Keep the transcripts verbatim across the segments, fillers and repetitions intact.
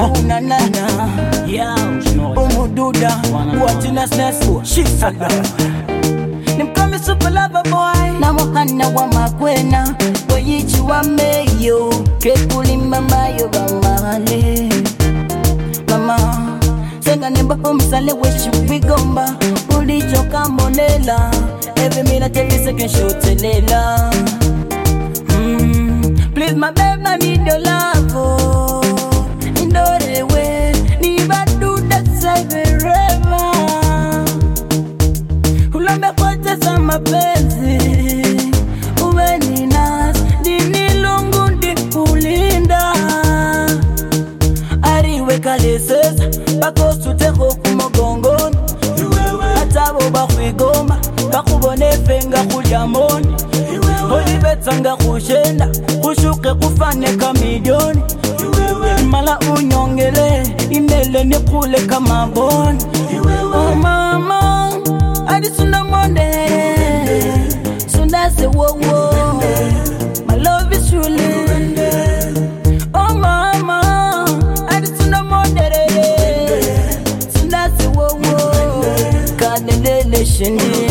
Una nana Yeah, no. Umududa watching us next she's a Nimkami super lover boy na mohana wa makwena Boyichi wa meyo Kekuli mama yo bamale Mama Senga nemba umsale wishi wigomba Ulichoka monela Every minute every second shotelela mm. Please my babe I need your love oh. Indorewe Niba do that side forever Ulambe kote sa mapenzi Uwe ni nas Dini lungu di kulinda Ariwe kaleseza Bako sute hoku mogongoni Atabo bakwigoma Kakubone fenga kujamoni Olibetsanga kushenda Kushuke kufane kamilioni Mala unyongele Imele nikule kama boni Oh mama Adi sunda monde Sunda se wo wo My love is truly Oh mama Adi sunda monde Sunda se wo wo Kadele shindi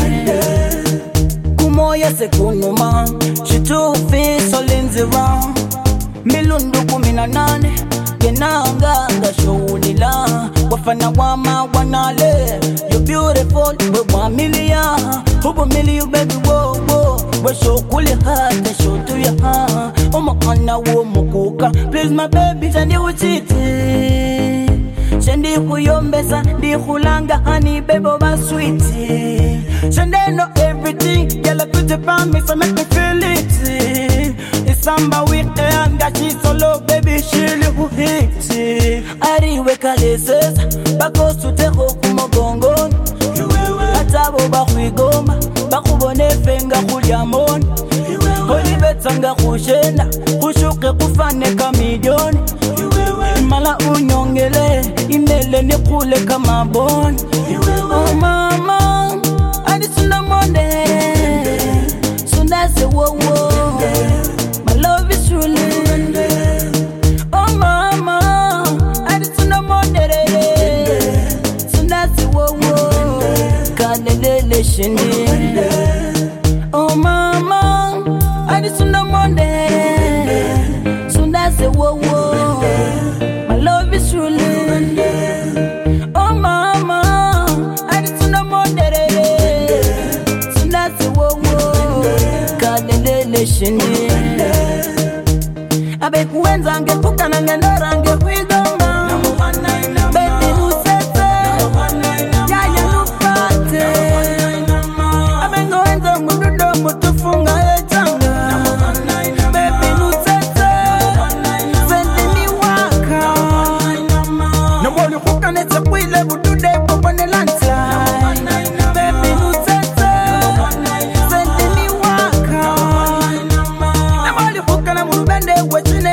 Kumoya se kunuma Shitufi solinzi round Milundu kumina nane Kenanga nga showunila Wafana wama wanale You're beautiful, we one million Hubo mili you baby, whoa, whoa We show kuli hata, show to your heart Oma ana wo mukuka Please my baby, shandi uchiti Shandi kuyombesa, di kulanga honey, baby, my sweetie Shandi know everything Girl, I put it on me, so make me feel it It's samba weekend, got she solo, baby, she who hit it Ariwe kalesesa, bako sute hoku mogongoni Atabo bakwigoma, bakubone fenga kujamoni Olibetsanga kushenda, kushuke kufane kamilioni Mala unyongele, imele nikule kama boni Oh mama, adi sunda monde Sunda se wo wo My love is truly Oh mama, adi sunda monde Sunda se wo wo Kadele shindi Oh mama, adi sunda monde Sunda se wo wo My love is truly Oh mama, adi sunda monde Sunda se wo wo Kadele shindi Abe kuenza ange kukana ngendora ange kwigomba Baby usese Yaya nufate Abe ngoenza mududo mutufunga echanga Baby usese Sende ni waka Naboli kukane tsekwile budude popone lanta Baby usese Sende ni waka Naboli kukane murubende wechine